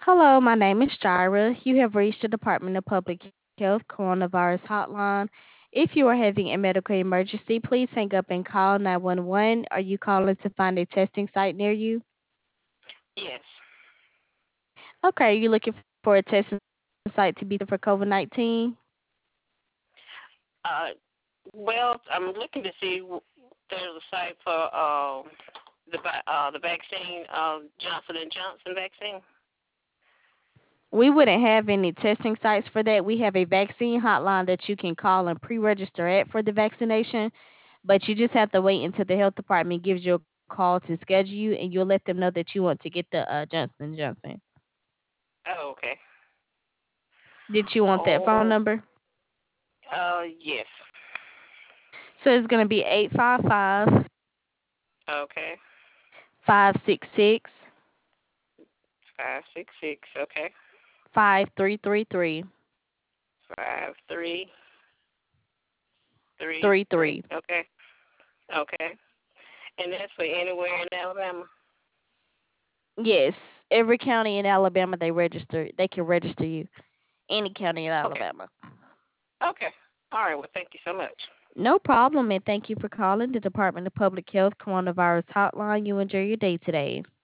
Hello, my name is Jira. You have reached the Department of Public Health Coronavirus Hotline. If you are having a medical emergency, please hang up and call 911. Are you calling to find a testing site near you? Yes. Okay, are you looking for a testing site to be tested for COVID 19? Uh, well, I'm looking to see there's a site for the vaccine, Johnson and Johnson vaccine. We wouldn't have any testing sites for that. We have a vaccine hotline that you can call and pre register at for the vaccination, but you just have to wait until the health department gives you a call to schedule you and you'll let them know that you want to get the Johnson& Johnson. Oh, okay. Did you want that phone Oh, number? yes. So it's going to be 855 Okay. 566 566. Okay. 5333. 5333. Okay. Okay. And that's for anywhere in Alabama. Yes, every county in Alabama they can register you. Any county in Okay. Alabama. Okay. All right. Well, thank you so much. No problem, and thank you for calling the Department of Public Health Coronavirus Hotline. You enjoy your day today.